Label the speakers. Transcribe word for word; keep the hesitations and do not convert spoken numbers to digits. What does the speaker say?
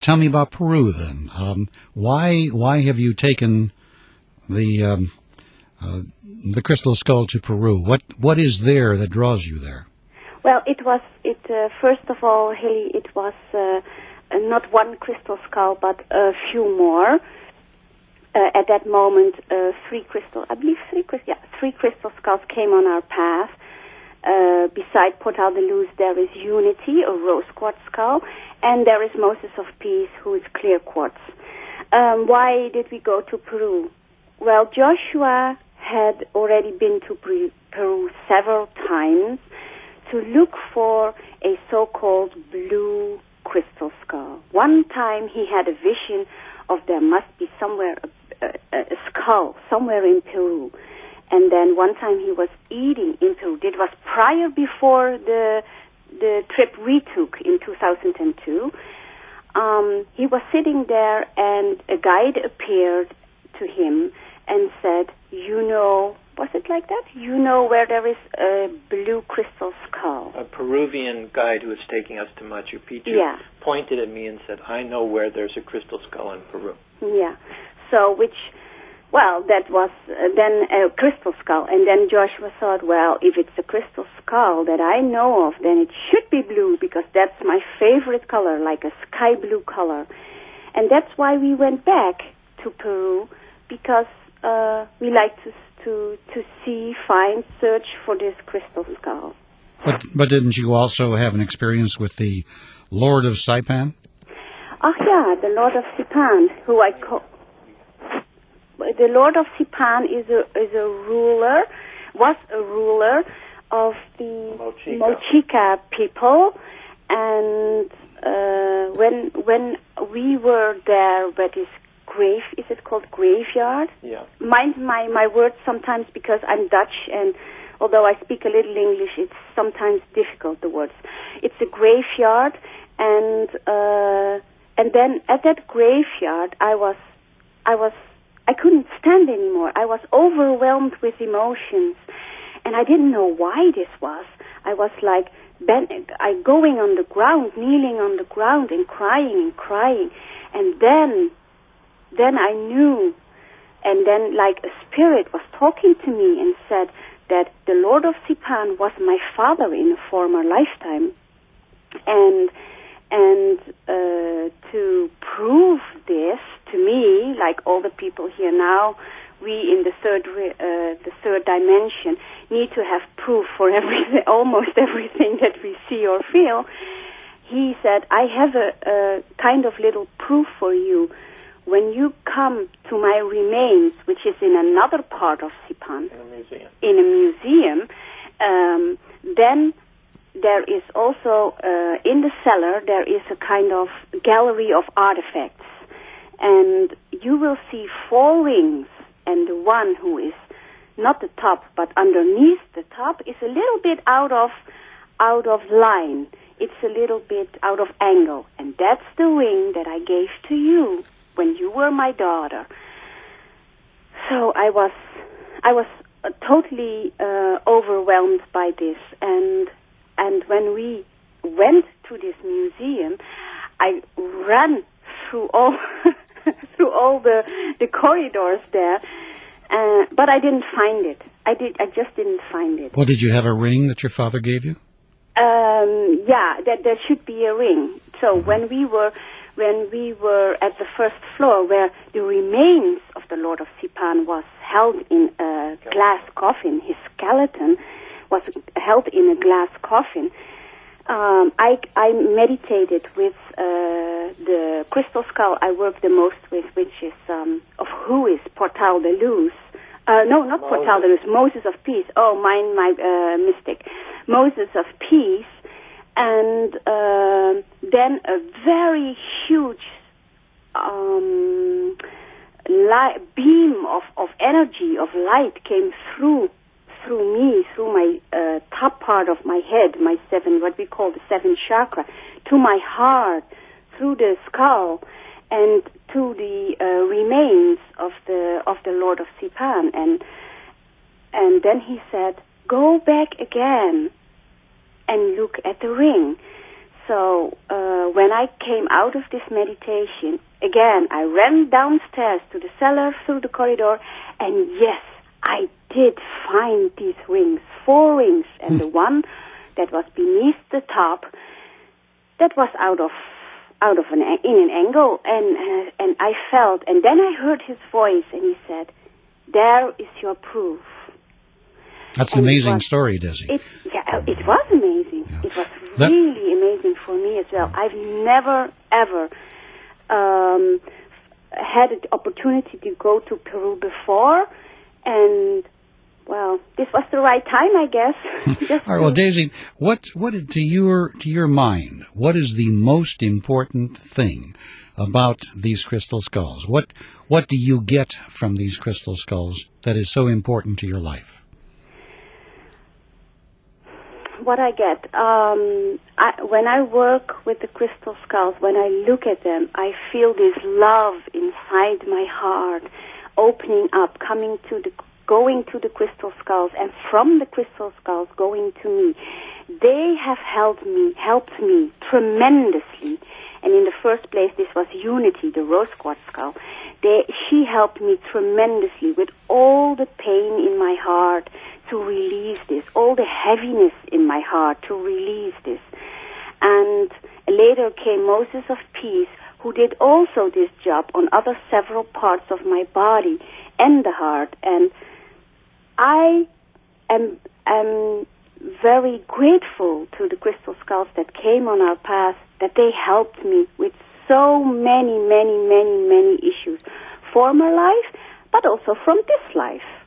Speaker 1: Tell me about Peru then. Um, why why have you taken the um, uh, the crystal skull to Peru? What what is there that draws you there?
Speaker 2: Well, it was it uh, first of all, Hilly, it was uh, not one crystal skull, but a few more. Uh, at that moment, uh, three crystal, I believe three crystal, yeah, three crystal skulls came on our path. Uh, beside Portal de Luz, there is Unity, a rose quartz skull, and there is Moses of Peace, who is clear quartz. Um, why did we go to Peru? Well, Joshua had already been to Peru several times to look for a so-called blue crystal skull. One time he had a vision of there must be somewhere a, a, a skull somewhere in Peru. And then one time he was eating in Peru. It was prior before the the trip we took in two thousand two. Um, he was sitting there and a guide appeared to him and said, you know, was it like that? You know where there is a blue crystal skull.
Speaker 3: A Peruvian guide who was taking us to Machu Picchu
Speaker 2: yeah.
Speaker 3: pointed at me and said, I know where there's a crystal skull in Peru.
Speaker 2: Yeah. So, which, well, that was uh, then a crystal skull. And then Joshua thought, well, if it's a crystal skull that I know of, then it should be blue because that's my favorite color, like a sky blue color. And that's why we went back to Peru, because uh, we like to to to see, find, search for this crystal skull.
Speaker 1: But but didn't you also have an experience with the Lord of Saipan?
Speaker 2: Oh yeah, the Lord of Saipan, who I call the Lord of Saipan is a is a ruler, was a ruler of the
Speaker 3: Mochica,
Speaker 2: Mochica people, and uh, when when we were there, but this grave, is it called graveyard?
Speaker 3: Yeah.
Speaker 2: Mind my, my words sometimes because I'm Dutch, and although I speak a little English, it's sometimes difficult, the words. It's a graveyard, and uh, and then at that graveyard, I was, I was, I couldn't stand anymore. I was overwhelmed with emotions, and I didn't know why this was. I was like, bent, I going on the ground, kneeling on the ground, and crying and crying, and then. Then I knew, and then like a spirit was talking to me and said that the Lord of Saipan was my father in a former lifetime. And and uh, to prove this to me, like all the people here now, we in the third uh, the third dimension need to have proof for everything, almost everything that we see or feel. He said, I have a, a kind of little proof for you. When you come to my remains, which is in another part of Saipan,
Speaker 3: in a museum,
Speaker 2: in a museum um, then there is also, uh, in the cellar, there is a kind of gallery of artifacts. And you will see four rings, and the one who is not the top, but underneath the top, is a little bit out of, out of line. It's a little bit out of angle. And that's the ring that I gave to you when you were my daughter. So I was, I was uh, totally uh, overwhelmed by this, and and when we went to this museum, I ran through all through all the the corridors there, uh, but I didn't find it. I did. I just didn't find it.
Speaker 1: Well, did you have a ring that your father gave you?
Speaker 2: Um, yeah, that there should be a ring. So mm-hmm. when we were. When we were at the first floor, where the remains of the Lord of Saipan was held in a glass coffin, his skeleton was held in a glass coffin, um, I, I meditated with uh, the crystal skull I work the most with, which is um, of who is Portal de Luz. Uh, no, not Moses. Portal de Luz, Moses of Peace. Oh, mine, my uh, mistake. Moses of Peace. And uh, then a very huge um, light, beam of, of energy, of light came through through me, through my uh, top part of my head, my seven, what we call the seventh chakra, to my heart, through the skull, and to the uh, remains of the of the Lord of Saipan. And and then he said, "Go back again and look at the ring." so uh, when I came out of this meditation, again, I ran downstairs to the cellar through the corridor, and yes, I did find these rings, four rings, and the one that was beneath the top, that was out of out of an in an angle, and uh, and I felt, and then I heard his voice, and he said, "There is your proof."
Speaker 1: That's an
Speaker 2: And it
Speaker 1: amazing
Speaker 2: was-
Speaker 1: story, Desi.
Speaker 2: It, yeah, it was amazing.
Speaker 1: Yeah.
Speaker 2: It was
Speaker 1: That-
Speaker 2: really amazing for me as well. I've never, ever um, had an opportunity to go to Peru before, and, well, this was the right time, I guess. Just
Speaker 1: All right, well,
Speaker 2: to-
Speaker 1: Daisy, what what to your to your mind, what is the most important thing about these crystal skulls? What what do you get from these crystal skulls that is so important to your life?
Speaker 2: What I get, um, I, when I work with the crystal skulls, when I look at them, I feel this love inside my heart, opening up, coming to the, going to the crystal skulls, and from the crystal skulls going to me. They have helped me, helped me tremendously. And in the first place, this was Unity, the rose quartz skull. They, she helped me tremendously with all the pain in my heart to release this, all the heaviness in my heart to release this. And later came Moses of Peace, who did also this job on other several parts of my body and the heart. And I am, am very grateful to the crystal skulls that came on our path, that they helped me with so many, many, many, many issues. Former life, but also from this life.